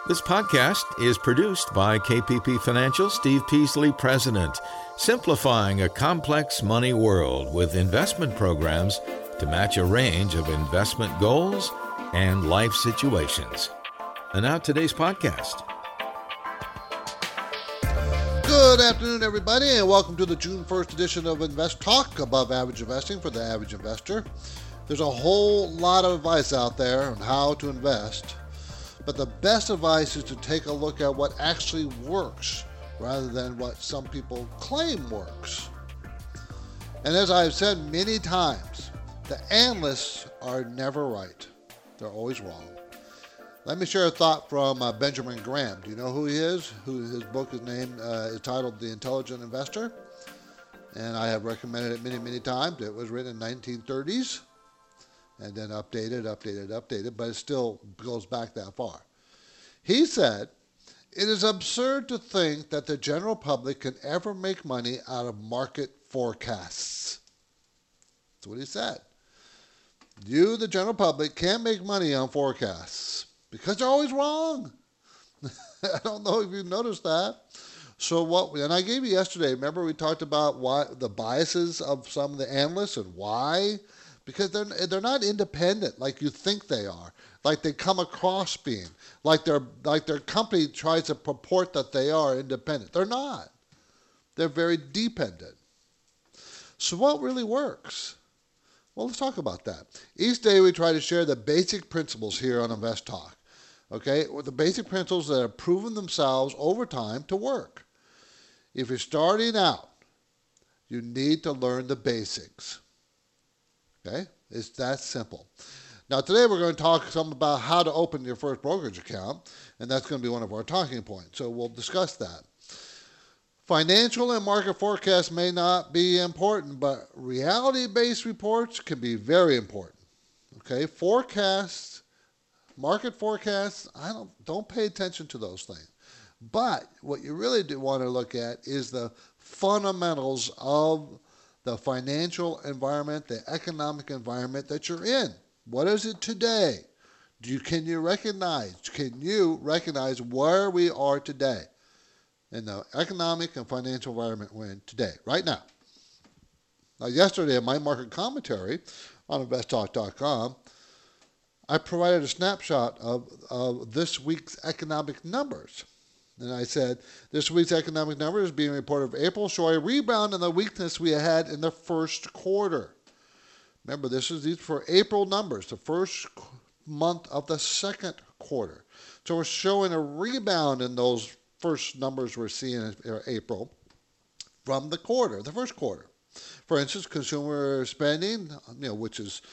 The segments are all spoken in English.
This podcast is produced by KPP Financial Steve Peasley, President, simplifying a complex money world with investment programs to match a range of investment goals and life situations. And now today's podcast. Good afternoon, everybody, and welcome to the June 1st edition of Invest Talk, Above Average Investing for the Average Investor. There's a whole lot of advice out there on how to invest, but the best advice is to take a look at what actually works rather than what some people claim works. And as I've said many times, the analysts are never right. They're always wrong. Let me share a thought from Benjamin Graham. Do you know who he is? His book is titled The Intelligent Investor, and I have recommended it many times. It was written in 1930s. And then updated, but it still goes back that far. He said, "It is absurd to think that the general public can ever make money out of market forecasts." That's what he said. You, the general public, can't make money on forecasts because they're always wrong. I don't know if you noticed that. And I gave you yesterday, remember we talked about why the biases of some of the analysts and why? Because they're not independent like you think they are, like they come across being, like their company tries to purport that they are independent. They're not. They're very dependent. So what really works? Well, let's talk about that. Each day we try to share the basic principles here on Invest Talk. Okay, with the basic principles that have proven themselves over time to work. If you're starting out, you need to learn the basics. Okay, it's that simple. Now today we're going to talk some about how to open your first brokerage account, and that's going to be one of our talking points. So we'll discuss that. Financial and market forecasts may not be important, but reality-based reports can be very important. Okay, market forecasts, don't pay attention to those things. But what you really do want to look at is the fundamentals of the financial environment, the economic environment that you're in. What is it today? Can you recognize where we are today in the economic and financial environment we're in today, right now? Now, yesterday in my market commentary on investtalk.com, I provided a snapshot of this week's economic numbers. And I said, this week's economic numbers being reported for April show a rebound in the weakness we had in the first quarter. Remember, these for April numbers, the first month of the second quarter. So we're showing a rebound in those first numbers we're seeing in April from the first quarter. For instance, consumer spending, which is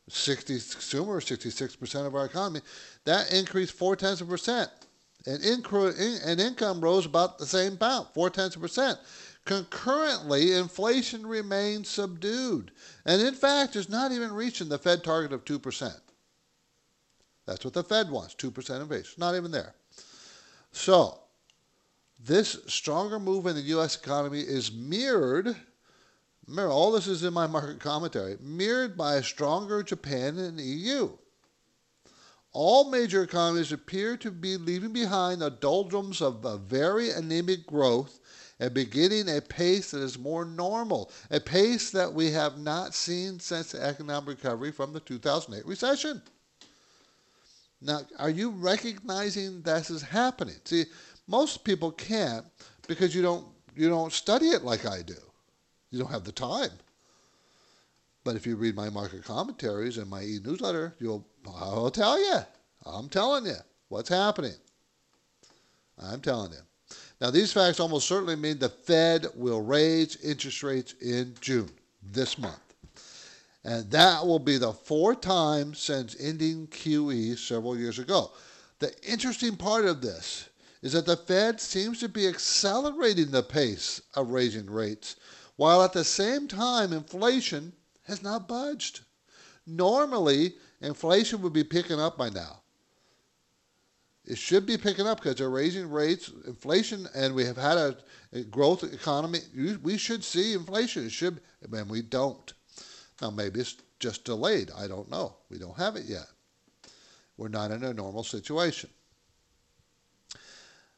66% of our economy, that increased 0.4%. And income rose about the same amount, 0.4%. Concurrently, inflation remains subdued. And in fact, it's not even reaching the Fed target of 2%. That's what the Fed wants, 2% inflation. Not even there. So, this stronger move in the U.S. economy is mirrored, all this is in my market commentary, mirrored by a stronger Japan and EU. All major economies appear to be leaving behind the doldrums of a very anemic growth and beginning a pace that is more normal, a pace that we have not seen since the economic recovery from the 2008 recession. Now, are you recognizing this is happening? See, most people can't because you don't study it like I do. You don't have the time. But if you read my market commentaries and my e-newsletter, I'll tell you. I'm telling you what's happening. I'm telling you. Now, these facts almost certainly mean the Fed will raise interest rates in June, this month. And that will be the fourth time since ending QE several years ago. The interesting part of this is that the Fed seems to be accelerating the pace of raising rates, while at the same time inflation has not budged. Normally, inflation would be picking up by now. It should be picking up because they're raising rates, inflation, and we have had a growth economy. We should see inflation. It should, and we don't. Now, maybe it's just delayed. I don't know. We don't have it yet. We're not in a normal situation.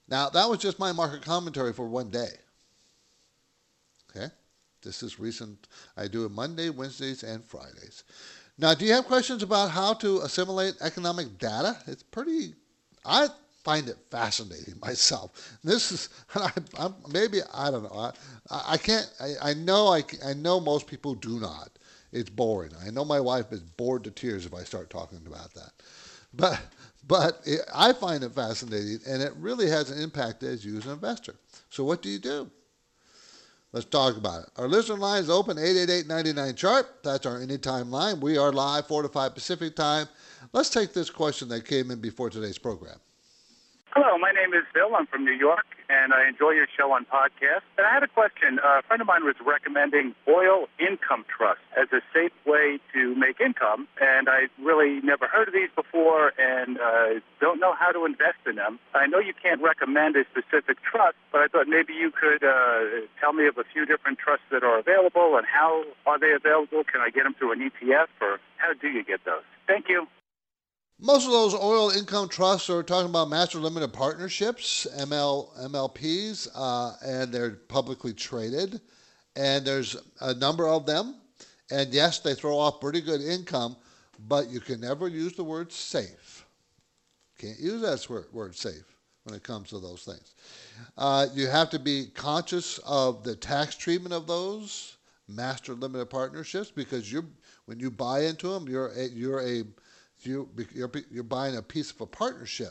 Now, that was just my market commentary for one day. Okay? This is recent. I do it Monday, Wednesdays, and Fridays. Now, do you have questions about how to assimilate economic data? It's pretty, I find it fascinating myself. This is, maybe, I don't know. I can't, I know most people do not. It's boring. I know my wife is bored to tears if I start talking about that. But, I find it fascinating, and it really has an impact as you as an investor. So what do you do? Let's talk about it. Our listener line is open, 888-99-CHART. That's our anytime line. We are live 4 to 5 Pacific time. Let's take this question that came in before today's program. Hello, my name is Bill. I'm from New York, and I enjoy your show on podcast. And I had a question. A friend of mine was recommending oil income trust as a safe way to make income, and I really never heard of these before and don't know how to invest in them. I know you can't recommend a specific trust, but I thought maybe you could tell me of a few different trusts that are available and how are they available? Can I get them through an ETF, or how do you get those? Thank you. Most of those oil income trusts are talking about master limited partnerships, MLPs, and they're publicly traded. And there's a number of them. And yes, they throw off pretty good income, but you can never use the word safe. Can't use that word safe when it comes to those things. You have to be conscious of the tax treatment of those master limited partnerships, because when you buy into them, you're buying a piece of a partnership.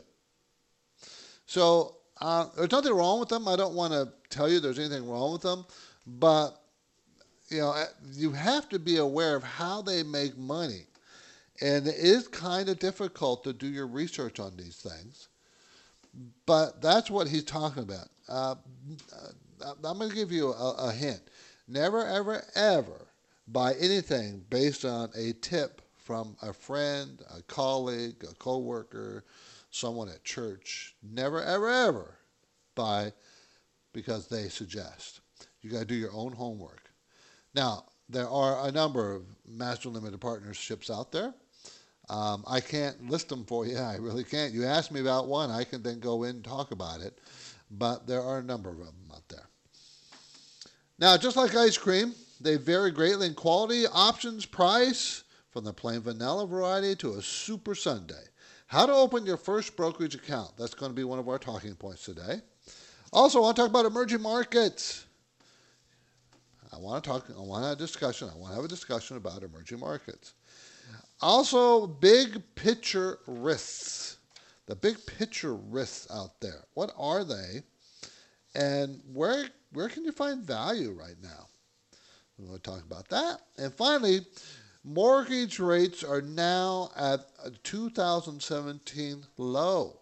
So there's nothing wrong with them. I don't want to tell you there's anything wrong with them, but you have to be aware of how they make money. And it is kind of difficult to do your research on these things, but that's what he's talking about. I'm going to give you a hint. Never, ever, ever buy anything based on a tip from a friend, a colleague, a coworker, someone at church. Never, ever, ever buy because they suggest. You got to do your own homework. Now, there are a number of master limited partnerships out there. I can't list them for you. I really can't. You ask me about one, I can then go in and talk about it. But there are a number of them out there. Now, just like ice cream, they vary greatly in quality, options, price, from the plain vanilla variety to a super sundae. How to open your first brokerage account. That's going to be one of our talking points today. Also, I want to talk about emerging markets. I want to have a discussion about emerging markets. Also, big picture risks. The big picture risks out there. What are they? And where can you find value right now? We're going to talk about that. And finally, mortgage rates are now at a 2017 low.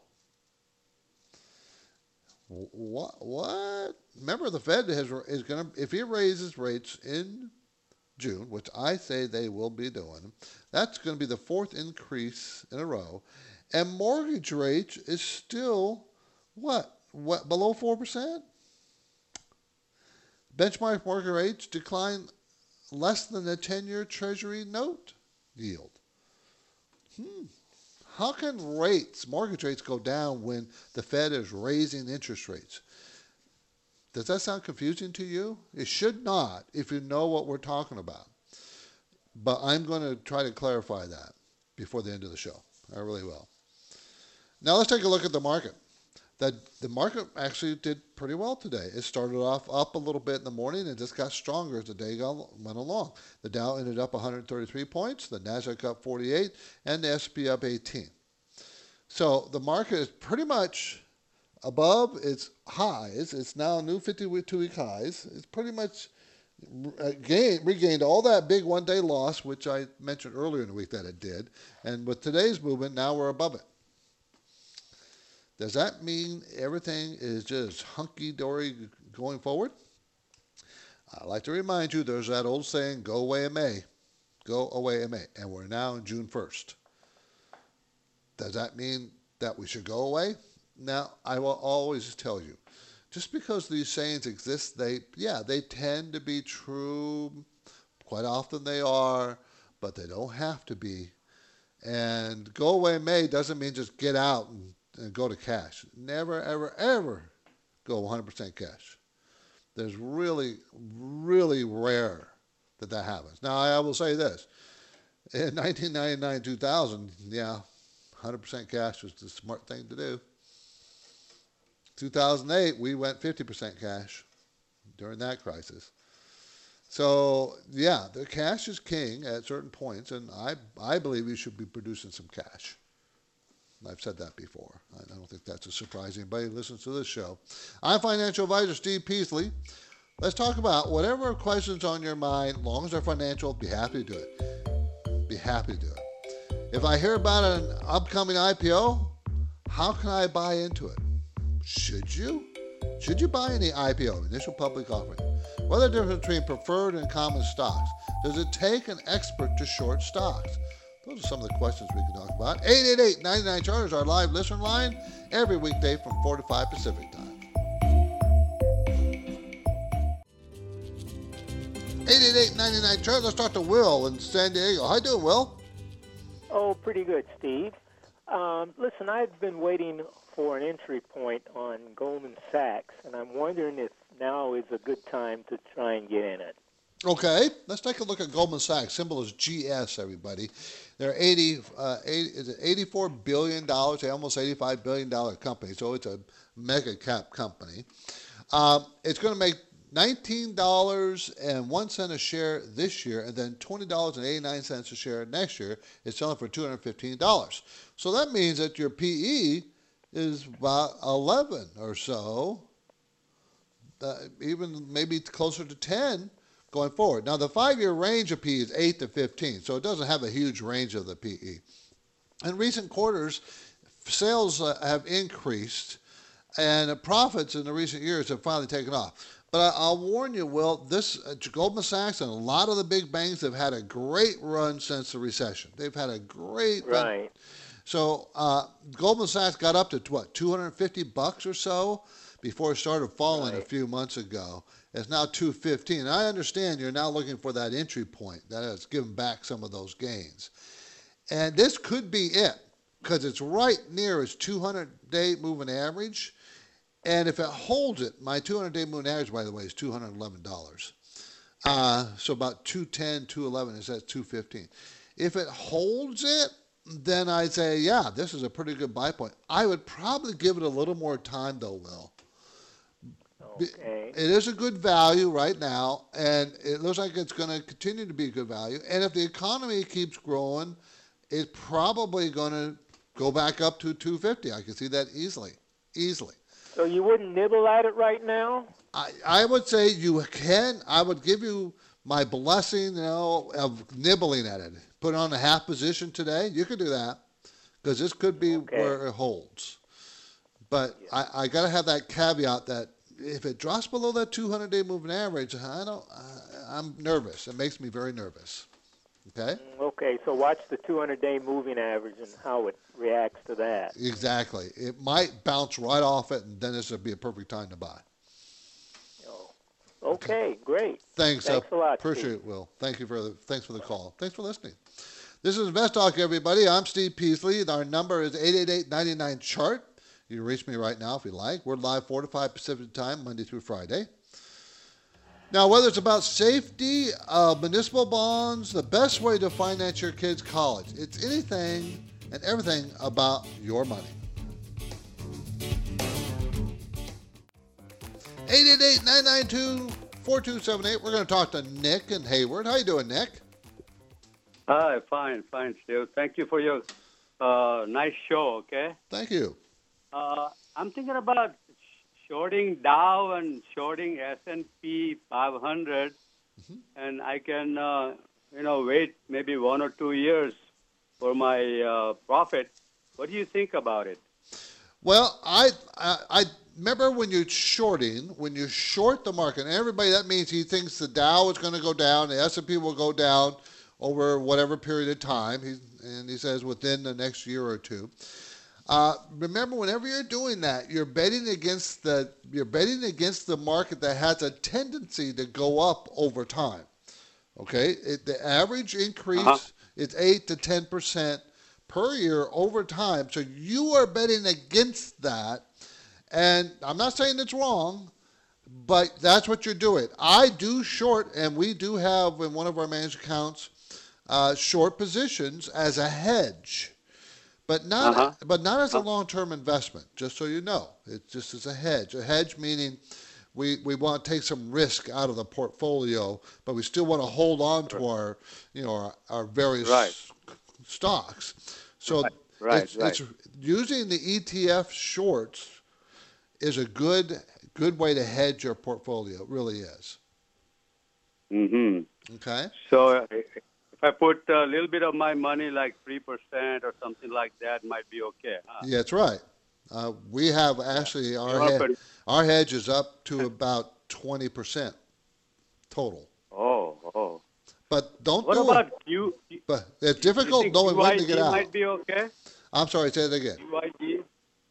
What? Remember, the Fed is going to, if it raises rates in June, which I say they will be doing, that's going to be the fourth increase in a row. And mortgage rates is still, what below 4%? Benchmark mortgage rates decline less than the 10-year Treasury note yield. How can mortgage rates go down when the Fed is raising interest rates? Does that sound confusing to you? It should not if you know what we're talking about. But I'm going to try to clarify that before the end of the show. I really will. Now let's take a look at the market. The market actually did pretty well today. It started off up a little bit in the morning and just got stronger as the day went along. The Dow ended up 133 points, the Nasdaq up 48, and the S&P up 18. So the market is pretty much above its highs. It's now new 52-week highs. It's pretty much regained all that big one-day loss, which I mentioned earlier in the week that it did. And with today's movement, now we're above it. Does that mean everything is just hunky-dory going forward? I'd like to remind you, there's that old saying, go away in May. Go away in May. And we're now in June 1st. Does that mean that we should go away? Now, I will always tell you, just because these sayings exist, they tend to be true. Quite often they are, but they don't have to be. And go away in May doesn't mean just get out and go to cash. Never, ever, ever go 100% cash. There's really, really rare that happens. Now, I will say this. In 1999, 2000, yeah, 100% cash was the smart thing to do. 2008, we went 50% cash during that crisis. So, yeah, the cash is king at certain points, and I believe you should be producing some cash. I've said that before. I don't think that's a surprise. Anybody who listens to this show. I'm financial advisor Steve Peasley. Let's talk about whatever questions on your mind. As long as they're financial, be happy to do it. Be happy to do it. If I hear about an upcoming IPO, how can I buy into it? Should you? Should you buy any IPO, initial public offering? What are the difference between preferred and common stocks? Does it take an expert to short stocks? Those are some of the questions we can talk about. 888-99-CHART is our live listener line every weekday from 4 to 5 Pacific time. 888-99-CHART. Let's talk to Will in San Diego. How you doing, Will? Oh, pretty good, Steve. Listen, I've been waiting for an entry point on Goldman Sachs, and I'm wondering if now is a good time to try and get in it. Okay, let's take a look at Goldman Sachs. Symbol is GS, everybody. They're $84 billion, almost $85 billion company, so it's a mega cap company. It's going to make $19.01 a share this year, and then $20.89 a share next year. It's selling for $215. So that means that your PE is about 11 or so, even maybe closer to 10 going forward. Now, the 5-year range of PE is 8 to 15, so it doesn't have a huge range of the PE. In recent quarters, sales have increased, and profits in the recent years have finally taken off. But I'll warn you, Will, this Goldman Sachs and a lot of the big banks have had a great run since the recession. They've had a great run. Right. So Goldman Sachs got up to what, $250 or so before it started falling a few months ago. It's now $215. And I understand you're now looking for that entry point that has given back some of those gains. And this could be it because it's right near its 200-day moving average. And if it holds it, my 200-day moving average, by the way, is $211. So about 210, 211 is at 215. If it holds it, then I'd say, yeah, this is a pretty good buy point. I would probably give it a little more time, though, Will. Okay. It is a good value right now, and it looks like it's going to continue to be a good value. And if the economy keeps growing, it's probably going to go back up to 250. I can see that easily. So you wouldn't nibble at it right now? I would say you can. I would give you my blessing, of nibbling at it. Put on a half position today. You could do that because this could be where it holds. But I got to have that caveat that if it drops below that 200-day moving average, I'm nervous. It makes me very nervous. Okay? Okay, so watch the 200-day moving average and how it reacts to that. Exactly. It might bounce right off it, and then this would be a perfect time to buy. Okay, great. Thanks a lot. Appreciate Steve. it, Will. Thanks for the call. Thanks for listening. This is Invest Talk, everybody. I'm Steve Peasley, and our number is 888-99-CHART. You can reach me right now if you like. We're live 4 to 5 Pacific time, Monday through Friday. Now, whether it's about safety, municipal bonds, the best way to finance your kids' college, it's anything and everything about your money. 888-992-4278. We're going to talk to Nick in Hayward. How you doing, Nick? Hi, fine, Steve. Thank you for your nice show, okay? Thank you. I'm thinking about shorting Dow and shorting S&P 500, and I can, wait maybe 1 or 2 years for my profit. What do you think about it? Well, I remember when you short the market, and everybody, that means he thinks the Dow is going to go down, the S&P will go down over whatever period of time, and he says within the next year or two. Remember, whenever you're doing that, you're betting against the market that has a tendency to go up over time. Okay, the average increase is 8 to 10% per year over time. So you are betting against that. And I'm not saying it's wrong, but that's what you're doing. I do short, and we do have in one of our managed accounts short positions as a hedge, but not as a long-term investment. Just so you know, it's just as a hedge. A hedge meaning we want to take some risk out of the portfolio, but we still want to hold on to our various stocks. So it's using the ETF shorts is a good way to hedge your portfolio. It really is. Mm-hmm. Okay. So if I put a little bit of my money, like 3% or something like that, might be okay. Huh? Yeah, that's right. We have actually our hedge is up to about 20% total. Oh. But don't what do about it. you? But it's difficult knowing when to get out. Might be okay. I'm sorry, say that again. UID.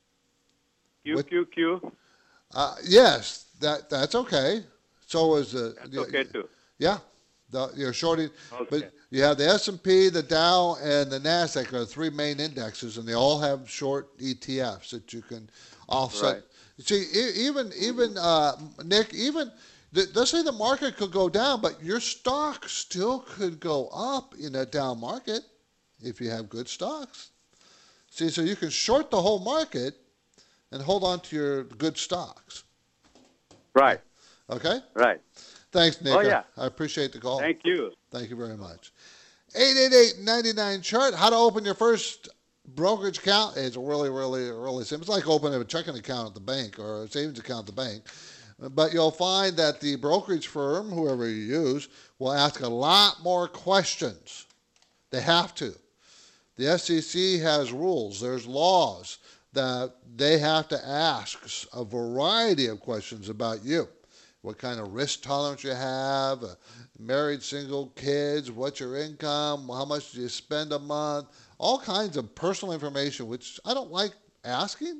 QQQ. Yes, that's okay. So is the. That's okay too. Yeah, you're shorting, Okay. but you have the S&P, the Dow, and the Nasdaq are the three main indexes, and they all have short ETFs that you can offset. Right. See, even Nick, let's say the market could go down, but your stock still could go up in a down market if you have good stocks. See, so you can short the whole market and hold on to your good stocks. Right. Okay? Right. Thanks, Nick. Oh, yeah. I appreciate the call. Thank you. Thank you very much. 888-99-CHART. How to open your first brokerage account. It's really, really, really simple. It's like opening a checking account at the bank or a savings account at the bank. But you'll find that the brokerage firm, whoever you use, will ask a lot more questions. They have to. The SEC has rules. There's laws that they have to ask a variety of questions about you. What kind of risk tolerance you have, married, single, kids, what's your income, how much do you spend a month, all kinds of personal information, which I don't like asking,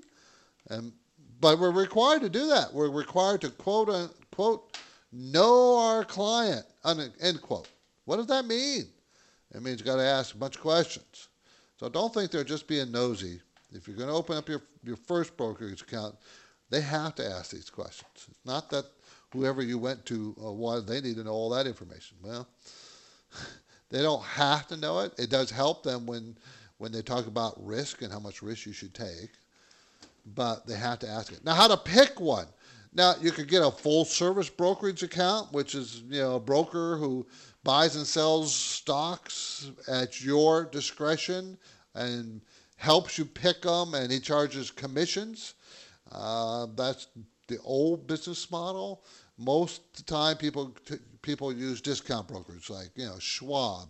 but we're required to do that. We're required to quote unquote know our client, end quote. What does that mean? It means you got to ask a bunch of questions. So don't think they're just being nosy. If you're going to open up your first brokerage account, they have to ask these questions. It's not that whoever you went to, why they need to know all that information. Well, they don't have to know it. It does help them when they talk about risk and how much risk you should take, but they have to ask it. Now, how to pick one. Now, you could get a full-service brokerage account, which is a broker who buys and sells stocks at your discretion and helps you pick them, and he charges commissions. That's the old business model. Most of the time, people use discount brokers like Schwab,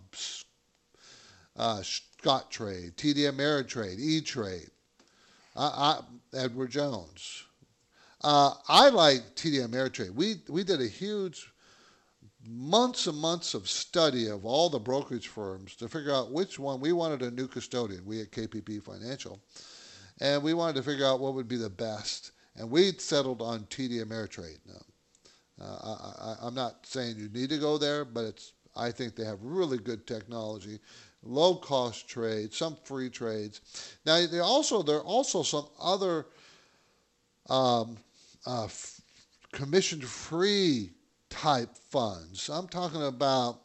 Scottrade, TD Ameritrade, E-Trade, Edward Jones. I like TD Ameritrade. We did a huge months and months of study of all the brokerage firms to figure out which one. We wanted a new custodian, we at KPP Financial, and we wanted to figure out what would be the best. And we settled on TD Ameritrade. I'm not saying you need to go there, but I think they have really good technology, low-cost trades, some free trades. Now, there are also some other commission-free type funds. I'm talking about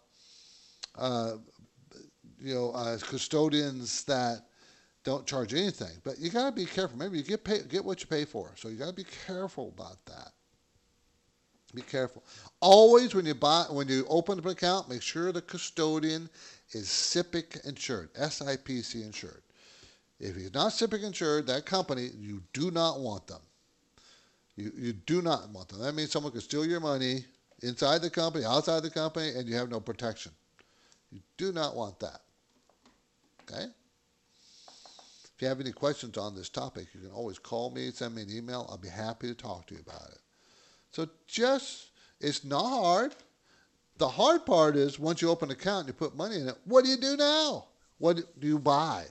custodians that don't charge anything, but you got to be careful. Maybe you get what you pay for, so you got to be careful about that. Be careful. Always when you open up an account, make sure the custodian is SIPC insured, SIPC insured. If he's not SIPC insured, that company, you do not want them. You do not want them. That means someone could steal your money inside the company, outside the company, and you have no protection. You do not want that. Okay? If you have any questions on this topic, you can always call me, send me an email. I'll be happy to talk to you about it. So it's not hard. The hard part is once you open an account and you put money in it, what do you do now? What do you buy?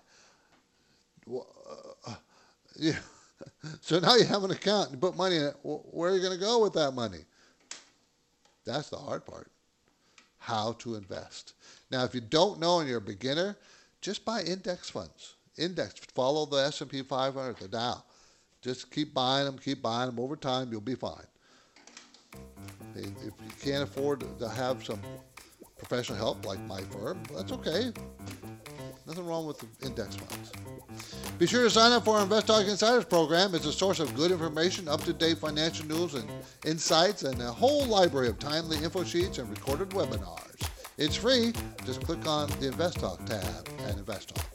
So now you have an account and you put money in it. Where are you going to go with that money? That's the hard part. How to invest. Now, if you don't know and you're a beginner, just buy index funds. index. Follow the S&P 500, the Dow. Just keep buying them over time. You'll be fine. If you can't afford to have some professional help like my firm, that's okay. Nothing wrong with the index funds. Be sure to sign up for our Invest Talk Insiders program. It's a source of good information, up-to-date financial news and insights, and a whole library of timely info sheets and recorded webinars. It's free. Just click on the Invest Talk tab at Invest Talk.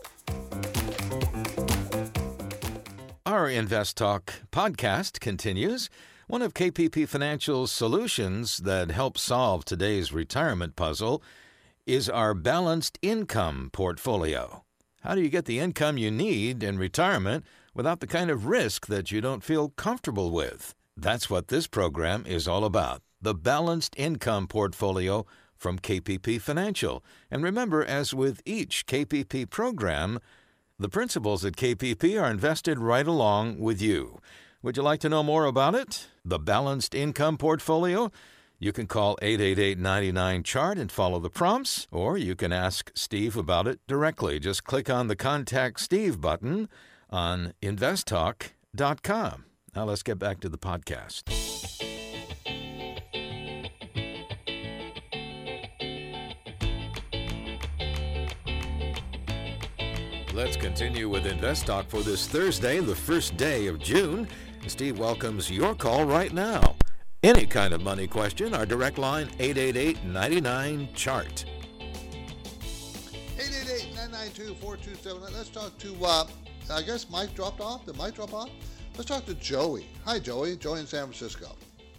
Our Invest Talk podcast continues. One of KPP Financial's solutions that helps solve today's retirement puzzle is our balanced income portfolio. How do you get the income you need in retirement without the kind of risk that you don't feel comfortable with? That's what this program is all about, the balanced income portfolio from KPP Financial. And remember, as with each KPP program, the principals at KPP are invested right along with you. Would you like to know more about it? The Balanced Income Portfolio? You can call 888-99-CHART and follow the prompts, or you can ask Steve about it directly. Just click on the Contact Steve button on investtalk.com. Now let's get back to the podcast. Let's continue with Invest Talk for this Thursday, the first day of June. Steve welcomes your call right now. Any kind of money question, our direct line, 888-99-CHART. 888-992-4278. Let's talk to, I guess Mike dropped off. Did Mike drop off? Let's talk to Joey. Hi, Joey. Joey in San Francisco.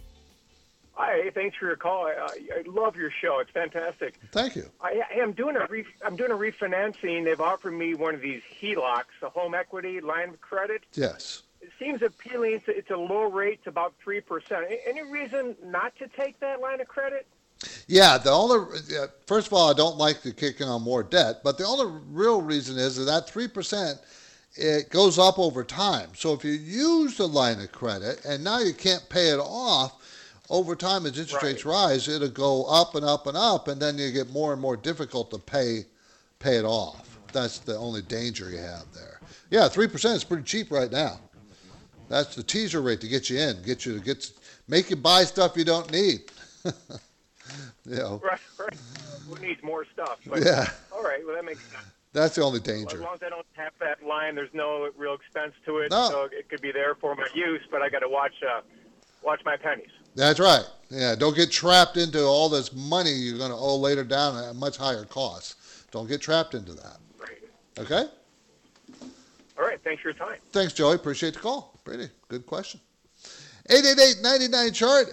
Hi, thanks for your call. I love your show. It's fantastic. Thank you. I'm doing a refinancing. They've offered me one of these HELOCs, a home equity line of credit. Yes. It seems appealing. It's a low rate. It's about 3%. Any reason not to take that line of credit? Yeah, first of all, I don't like to kick in on more debt, but the only real reason is that 3%, it goes up over time. So if you use the line of credit and now you can't pay it off, over time as interest rates rise, it'll go up and up and up, and then you get more and more difficult to pay it off. That's the only danger you have there. Yeah, 3% is pretty cheap right now. That's the teaser rate to get you in, make you buy stuff you don't need. You know. Right. Who needs more stuff? But, yeah. All right. Well, that makes sense. That's the only danger. As long as I don't tap that line, there's no real expense to it. No. So it could be there for my use, but I got to watch my pennies. That's right. Yeah, don't get trapped into all this money you're going to owe later down at a much higher cost. Don't get trapped into that. Right. Okay? All right. Thanks for your time. Thanks, Joey. Appreciate the call. Pretty good question. 888-99-CHART,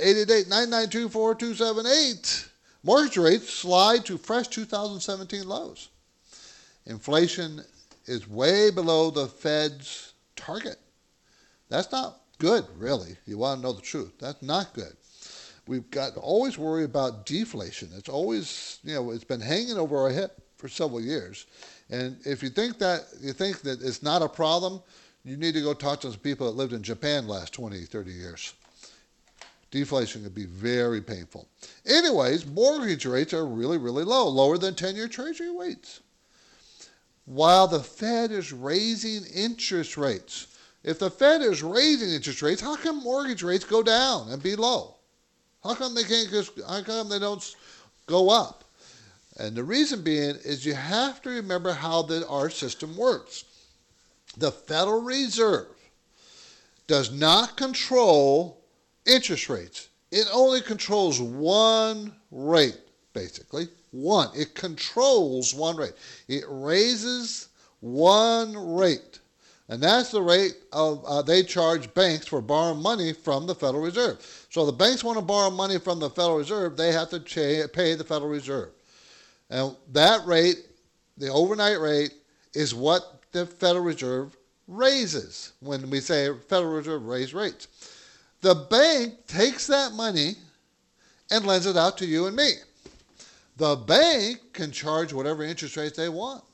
888-992-4278. Mortgage rates slide to fresh 2017 lows. Inflation is way below the Fed's target. That's not good, really. You want to know the truth. That's not good. We've got to always worry about deflation. It's always, it's been hanging over our head for several years. And if you think that it's not a problem, you need to go talk to some people that lived in Japan the last 20, 30 years. Deflation could be very painful. Anyways, mortgage rates are really, really low, lower than 10-year Treasury rates. While the Fed is raising interest rates. If the Fed is raising interest rates, how come mortgage rates go down and be low? How come they don't go up? And the reason being is you have to remember how our system works. The Federal Reserve does not control interest rates. It only controls one rate, basically. One. It controls one rate. It raises one rate. And that's the rate they charge banks for borrowing money from the Federal Reserve. So the banks want to borrow money from the Federal Reserve, they have to pay the Federal Reserve. And that rate, the overnight rate, is what the Federal Reserve raises when we say Federal Reserve raise rates. The bank takes that money and lends it out to you and me. The bank can charge whatever interest rates they want.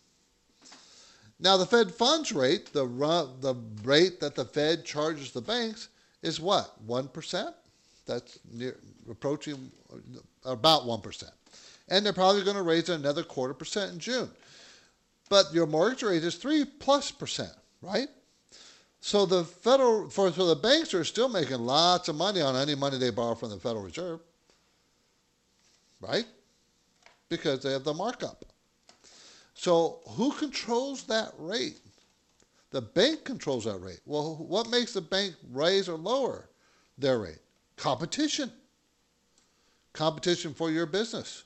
Now, the Fed funds rate, the rate that the Fed charges the banks, is what? 1%? That's approaching about 1%. And they're probably going to raise it another 0.25% in June. but your mortgage rate is 3+%, right? So the banks are still making lots of money on any money they borrow from the Federal Reserve, right? Because they have the markup. So who controls that rate? The bank controls that rate. Well, what makes the bank raise or lower their rate? Competition. Competition for your business,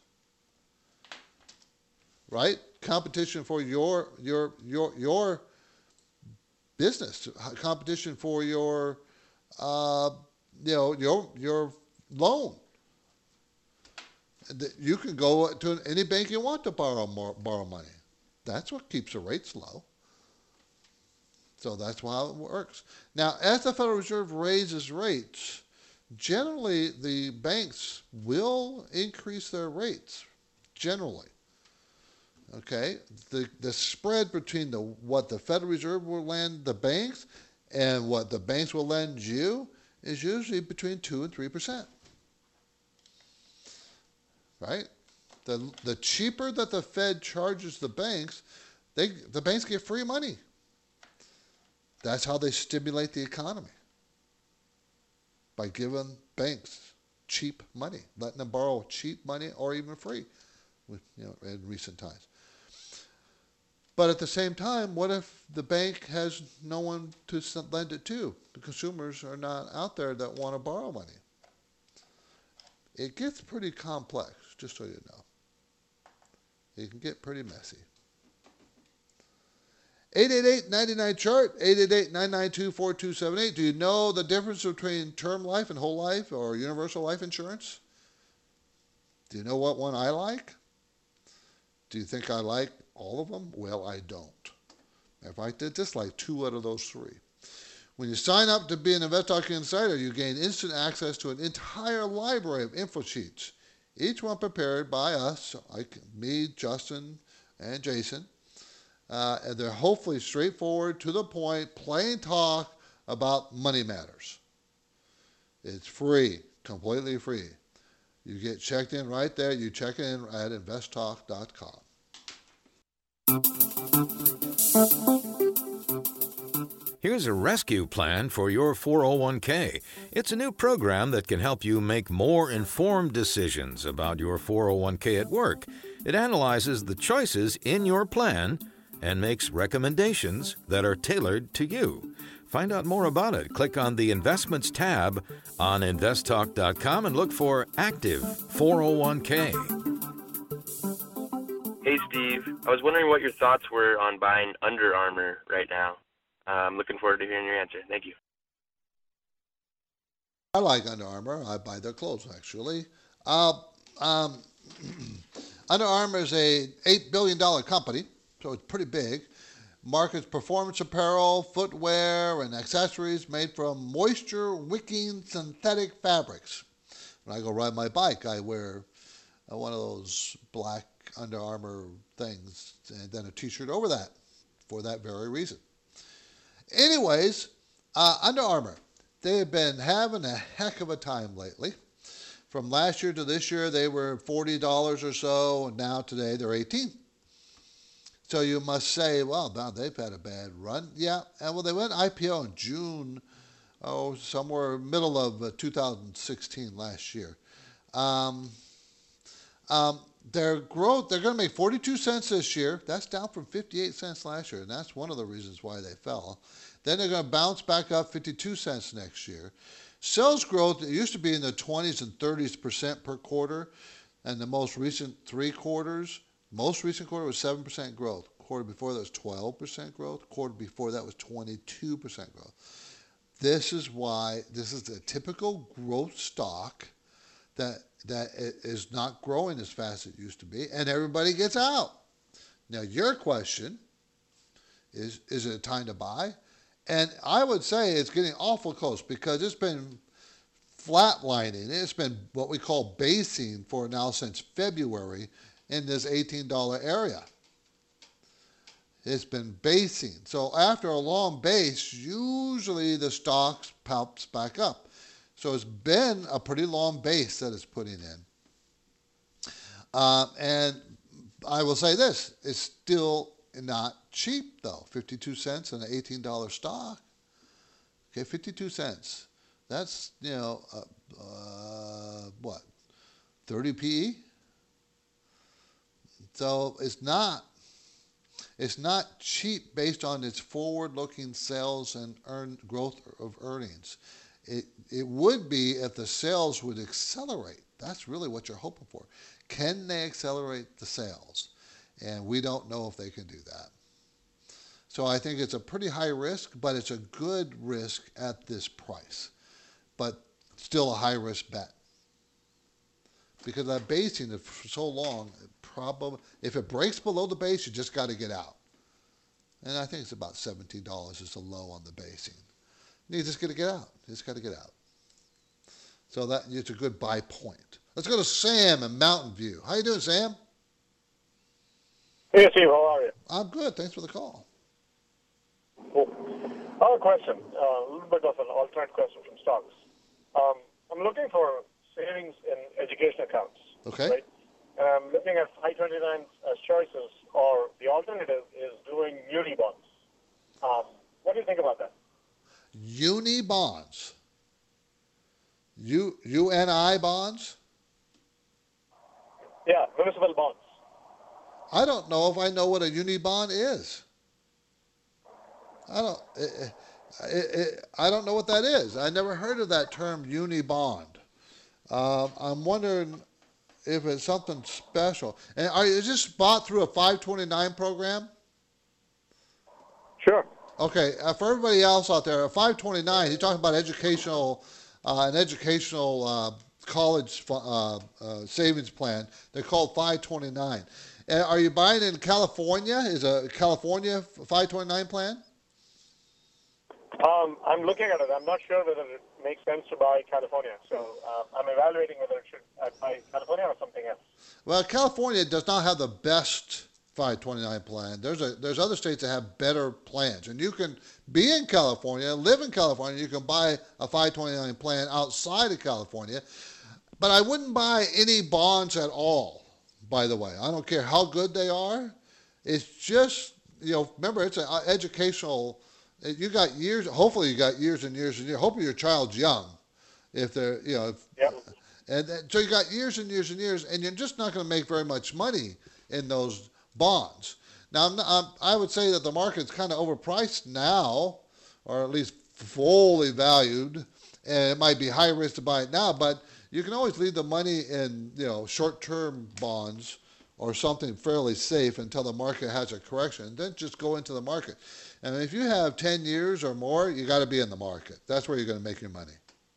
right? Competition for your business. Competition for your your loan. You can go to any bank you want to borrow money. That's what keeps the rates low. So that's how it works. Now, as the Federal Reserve raises rates, generally the banks will increase their rates. Generally, okay. The spread between what the Federal Reserve will lend the banks and what the banks will lend you is usually between 2 and 3%. Right? The cheaper that the Fed charges the banks, the banks get free money. That's how they stimulate the economy, by giving banks cheap money, letting them borrow cheap money or even free, in recent times. But at the same time, what if the bank has no one to lend it to? The consumers are not out there that want to borrow money. It gets pretty complex, just so you know. It can get pretty messy. 888-99-CHART, 888-992-4278. Do you know the difference between term life and whole life or universal life insurance? Do you know what one I like? Do you think I like all of them? Well, I don't. In fact, I dislike 2 out of those 3. When you sign up to be an InvestTalk Insider, you gain instant access to an entire library of info sheets, each one prepared by us, like me, Justin, and Jason. And they're hopefully straightforward, to the point, plain talk about money matters. It's free, completely free. You get checked in right there. You check in at investtalk.com. Here's a rescue plan for your 401k. It's a new program that can help you make more informed decisions about your 401k at work. It analyzes the choices in your plan and makes recommendations that are tailored to you. Find out more about it. Click on the Investments tab on investtalk.com and look for Active 401k. Hey, Steve. I was wondering what your thoughts were on buying Under Armour right now. I'm looking forward to hearing your answer. Thank you. I like Under Armour. I buy their clothes, actually. Under Armour is a $8 billion company, so it's pretty big. Markets performance apparel, footwear, and accessories made from moisture-wicking synthetic fabrics. When I go ride my bike, I wear one of those black Under Armour things and then a t-shirt over that for that very reason. Anyways, Under Armour, they have been having a heck of a time lately. From last year to this year, they were $40 or so, and now today they're $18. So you must say, well, now they've had a bad run. Yeah, and well, they went IPO in June, somewhere middle of 2016 last year. Their growth, they're going to make 42 cents this year. That's down from 58 cents last year, and that's one of the reasons why they fell. Then they're going to bounce back up 52 cents next year. Sales growth, it used to be in the 20s and 30% per quarter, and the most recent 3 quarters, most recent quarter was 7% growth. Quarter before that was 12% growth. Quarter before that was 22% growth. This is why this is the typical growth stock that is not growing as fast as it used to be, and everybody gets out. Now, your question is it a time to buy? And I would say it's getting awful close because it's been flatlining. It's been what we call basing for now since February in this $18 area. It's been basing. So after a long base, usually the stock pops back up. So it's been a pretty long base that it's putting in. And I will say this, it's still not cheap though. 52 cents on an $18 stock. Okay, 52 cents. That's, what, 30 PE? So it's not cheap based on its forward-looking sales and growth of earnings. It would be if the sales would accelerate. That's really what you're hoping for. Can they accelerate the sales? And we don't know if they can do that. So I think it's a pretty high risk, but it's a good risk at this price. But still a high risk bet. Because that basing is for so long, probably if it breaks below the base, you just got to get out. And I think it's about $17 is the low on the basing. You just got to get out. You just got to get out. So that it's a good buy point. Let's go to Sam in Mountain View. How you doing, Sam? Hey, Steve. How are you? I'm good. Thanks for the call. Cool. I have a question, a little bit of an alternate question from stocks. I'm looking for savings in education accounts. Okay. Right? And I'm looking at 529 as choices, or the alternative is doing muni bonds. What do you think about that? Uni bonds. UNI bonds? Yeah, municipal bonds. I don't know if I know what a uni bond is. I don't know what that is. I never heard of that term, uni bond. I'm wondering if it's something special. And is this bought through a 529 program? Sure. Okay, for everybody else out there, a 529, you're talking about an educational college savings plan. They're called 529. And are you buying in California? Is a California 529 plan? I'm looking at it. I'm not sure whether it makes sense to buy California. So I'm evaluating whether I should buy California or something else. Well, California does not have the best 529 plan. There's other states that have better plans. And you can be in California, live in California, you can buy a 529 plan outside of California. But I wouldn't buy any bonds at all, by the way. I don't care how good they are. It's just, remember, it's an educational. You got years. Hopefully, you got years and years and years. Hopefully, your child's young. If they're, and so you got years and years and years, and you're just not going to make very much money in those bonds. Now, I would say that the market's kind of overpriced now, or at least fully valued, and it might be high risk to buy it now. But you can always leave the money in, short-term bonds or something fairly safe until the market has a correction. Then just go into the market. And if you have 10 years or more, you got to be in the market. That's where you're going to make your money.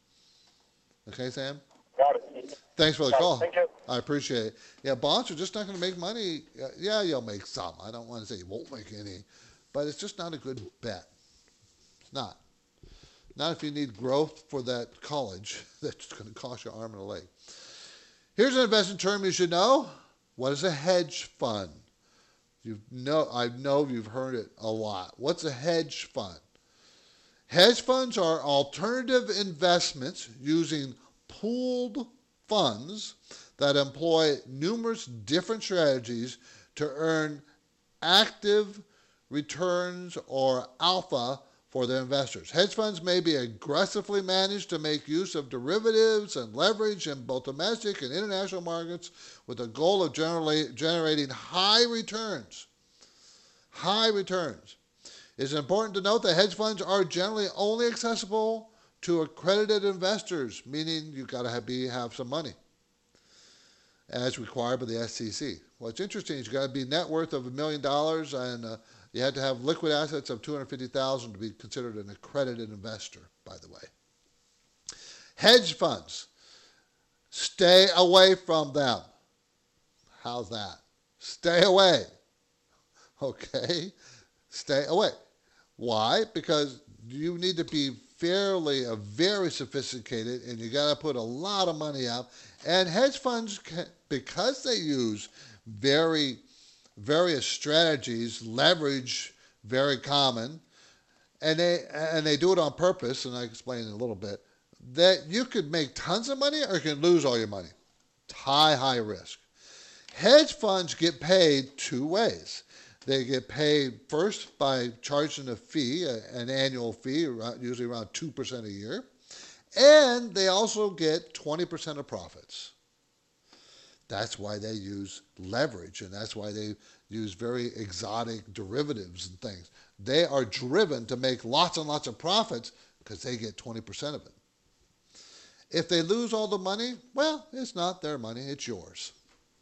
Okay, Sam? Got it. Thanks for the call. Thank you. I appreciate it. Yeah, bonds are just not going to make money. Yeah, you'll make some. I don't want to say you won't make any, but it's just not a good bet. It's not. Not if you need growth for that college that's going to cost you an arm and a leg. Here's an investment term you should know. What is a hedge fund? I know you've heard it a lot. What's a hedge fund? Hedge funds are alternative investments using pooled funds that employ numerous different strategies to earn active returns or alpha for their investors. Hedge funds may be aggressively managed to make use of derivatives and leverage in both domestic and international markets with the goal of generating high returns. High returns. It's important to note that hedge funds are generally only accessible to accredited investors, meaning you've got to have some money, as required by the SEC. What's interesting is you've got to be net worth of $1 million and you had to have liquid assets of $250,000 to be considered an accredited investor, by the way. Hedge funds. Stay away from them. How's that? Stay away. Okay? Stay away. Why? Because you need to be very sophisticated, and you got to put a lot of money up. And hedge funds, because they use various strategies, leverage, very common, and they do it on purpose, and I explain in a little bit, that you could make tons of money or you can lose all your money. High risk. Hedge funds get paid two ways. They get paid first by charging a fee, an annual fee, usually around 2% a year, and they also get 20% of profits. That's why they use leverage, and that's why they use very exotic derivatives and things. They are driven to make lots and lots of profits because they get 20% of it. If they lose all the money, well, it's not their money, it's yours.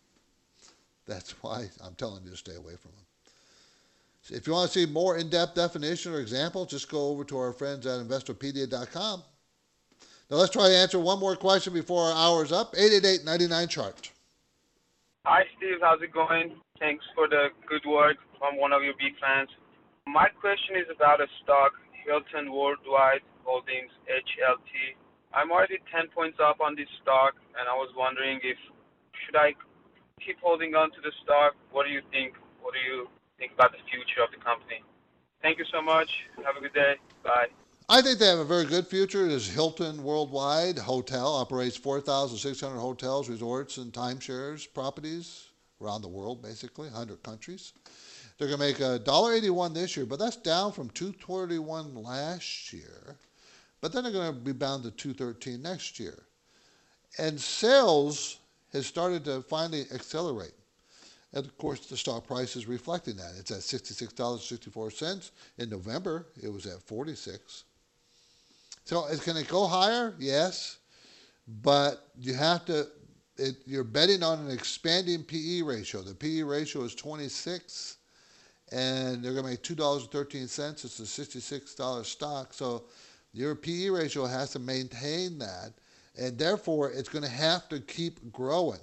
That's why I'm telling you to stay away from them. So if you want to see more in-depth definition or example, just go over to our friends at Investopedia.com. Now let's try to answer one more question before our hour's up. 888-99-CHART. Hi, Steve. How's it going? Thanks for the good work. I'm one of your big fans. My question is about a stock, Hilton Worldwide Holdings, HLT. I'm already 10 points up on this stock, and I was wondering should I keep holding on to the stock? What do you think? What do you think about the future of the company? Thank you so much. Have a good day. Bye. I think they have a very good future. It is Hilton Worldwide Hotel, operates 4,600 hotels, resorts, and timeshares properties around the world, basically, 100 countries. They're going to make $1.81 this year, but that's down from $2.31 last year. But then they're going to be bound to $2.13 next year. And sales has started to finally accelerate. And of course, the stock price is reflecting that. It's at $66.64. In November, it was at $46. So can it go higher? Yes. But you have to, you're betting on an expanding PE ratio. The PE ratio is 26, and they're going to make $2.13. It's a $66 stock. So your PE ratio has to maintain that, and therefore it's going to have to keep growing.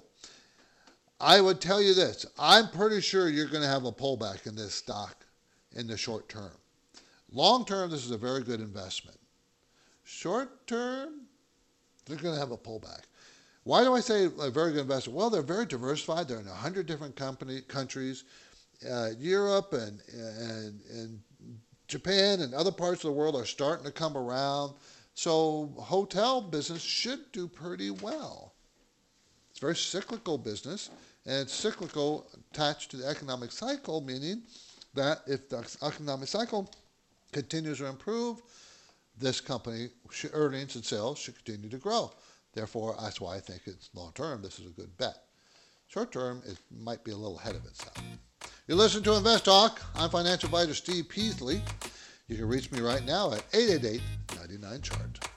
I would tell you this. I'm pretty sure you're going to have a pullback in this stock in the short term. Long term, this is a very good investment. Short term, they're going to have a pullback. Why do I say a very good investment? Well, they're very diversified. They're in 100 different countries. Europe and Japan and other parts of the world are starting to come around. So hotel business should do pretty well. It's a very cyclical business, and it's cyclical attached to the economic cycle, meaning that if the economic cycle continues to improve, this company earnings and sales should continue to grow. Therefore, that's why I think it's long term, this is a good bet. Short term, it might be a little ahead of itself. You're listening to Invest Talk. I'm financial advisor Steve Peasley. You can reach me right now at 888-99-CHART.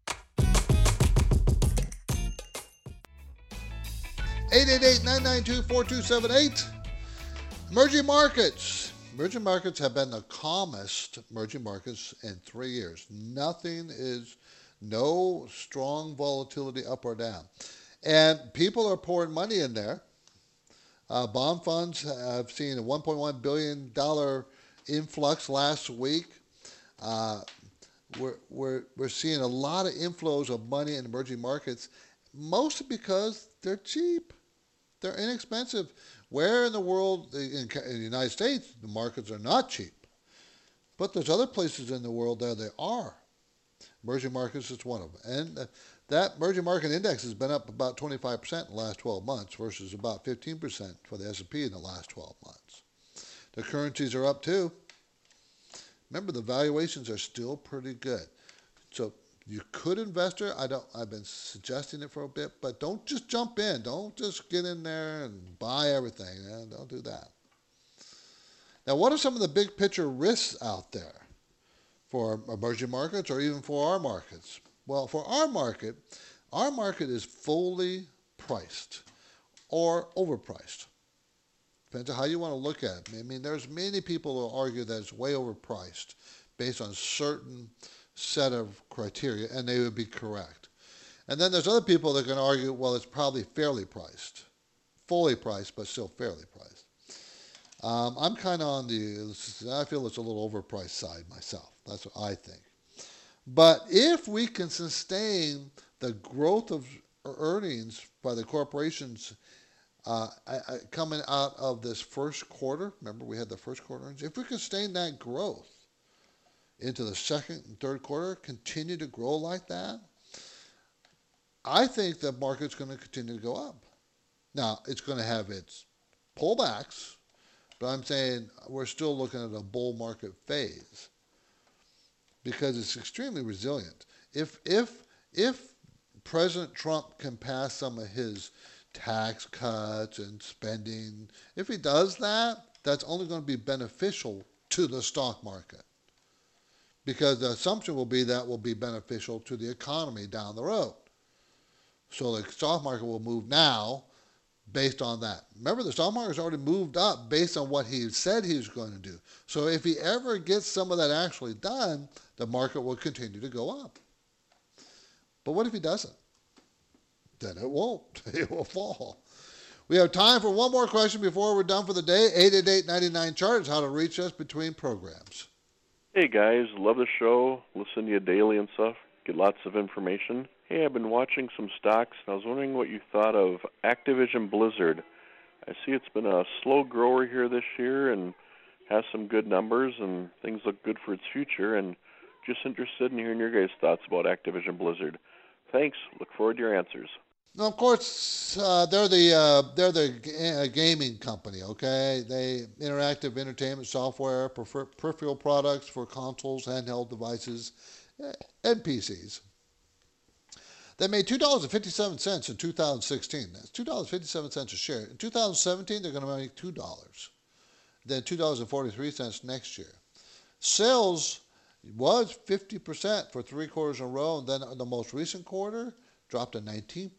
888-992-4278. Emerging markets. Emerging markets have been the calmest emerging markets in 3 years. No strong volatility up or down. And people are pouring money in there. Bond funds have seen a $1.1 billion influx last week. We're seeing a lot of inflows of money in emerging markets, mostly because they're cheap. They're inexpensive. Where in the world, in the United States, the markets are not cheap. But there's other places in the world that they are. Emerging markets is one of them. And that emerging market index has been up about 25% in the last 12 months versus about 15% for the S&P in the last 12 months. The currencies are up too. Remember, the valuations are still pretty good. So you could invest there. I've been suggesting it for a bit, but don't just jump in. Don't just get in there and buy everything. Don't do that. Now, what are some of the big picture risks out there for emerging markets or even for our markets? Well, for our market is fully priced or overpriced. Depends on how you want to look at it. I mean, there's many people who argue that it's way overpriced based on certain set of criteria, and they would be correct. And then there's other people that can argue, well, it's probably fairly priced. Fully priced, but still fairly priced. I'm kind of on I feel it's a little overpriced side myself. That's what I think. But if we can sustain the growth of earnings by the corporations coming out of this first quarter, remember we had the first quarter earnings, if we can sustain that growth into the second and third quarter, continue to grow like that, I think the market's going to continue to go up. Now, it's going to have its pullbacks, But I'm saying we're still looking at a bull market phase because it's extremely resilient. If President Trump can pass some of his tax cuts and spending, if he does that, that's only going to be beneficial to the stock market, because the assumption will be that will be beneficial to the economy down the road. So the stock market will move now based on that. Remember, the stock market's already moved up based on what he said he was going to do. So if he ever gets some of that actually done, the market will continue to go up. But what if he doesn't? Then it won't. It will fall. We have time for one more question before we're done for the day. 888-99-CHART is how to reach us between programs. Hey guys, love the show. Listen to you daily and stuff. Get lots of information. Hey, I've been watching some stocks, and I was wondering what you thought of Activision Blizzard. I see it's been a slow grower here this year and has some good numbers, and things look good for its future, and just interested in hearing your guys' thoughts about Activision Blizzard. Thanks. Look forward to your answers. Now, of course, they're the gaming company, okay? They interactive entertainment software, peripheral products for consoles, handheld devices, and PCs. They made $2.57 in 2016. That's $2.57 a share. In 2017, they're going to make $2. Then $2.43 next year. Sales was 50% for 3 quarters in a row, and then the most recent quarter dropped to 19%.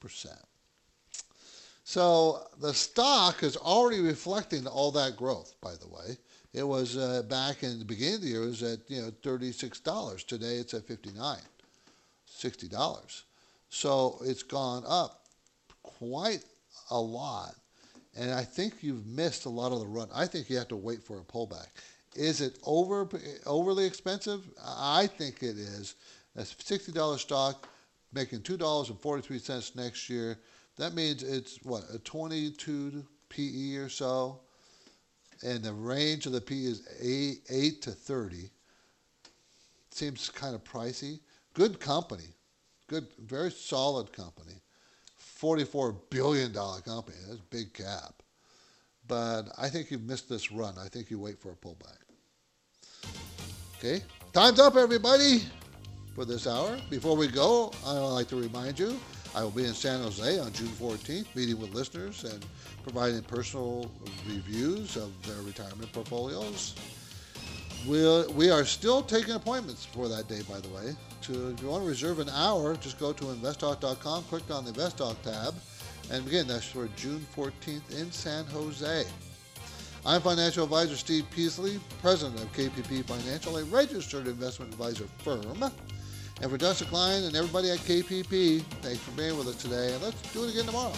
So the stock is already reflecting all that growth, by the way. It was back in the beginning of the year, it was at $36. Today it's at $59, $60. So it's gone up quite a lot. And I think you've missed a lot of the run. I think you have to wait for a pullback. Is it overly expensive? I think it is. That's a $60 stock making $2.43 next year. That means it's, a 22 PE or so. And the range of the PE is 8 to 30. Seems kind of pricey. Good company. Good, very solid company. $44 billion company. That's big cap. But I think you've missed this run. I think you wait for a pullback. Okay, time's up, everybody, for this hour. Before we go, I would like to remind you, I will be in San Jose on June 14th, meeting with listeners and providing personal reviews of their retirement portfolios. We are still taking appointments for that day, by the way. If you want to reserve an hour, just go to investtalk.com, click on the Invest Talk tab, and again, that's for June 14th in San Jose. I'm financial advisor Steve Peasley, president of KPP Financial, a registered investment advisor firm. And for Dustin Klein and everybody at KPP, thanks for being with us today, and let's do it again tomorrow.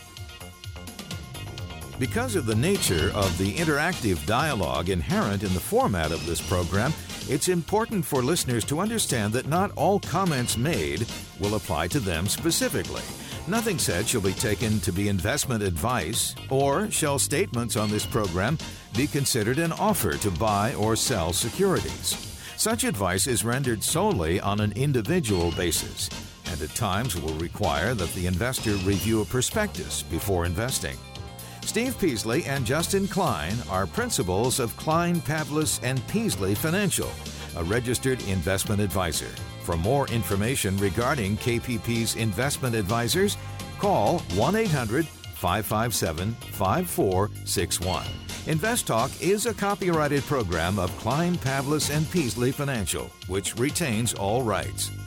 Because of the nature of the interactive dialogue inherent in the format of this program, it's important for listeners to understand that not all comments made will apply to them specifically. Nothing said shall be taken to be investment advice, or shall statements on this program be considered an offer to buy or sell securities. Such advice is rendered solely on an individual basis, and at times will require that the investor review a prospectus before investing. Steve Peasley and Justin Klein are principals of Klein, Pavlis & Peasley Financial, a registered investment advisor. For more information regarding KPP's investment advisors, call 1-800-557-5461. Invest Talk is a copyrighted program of Klein, Pavlis & Peasley Financial, which retains all rights.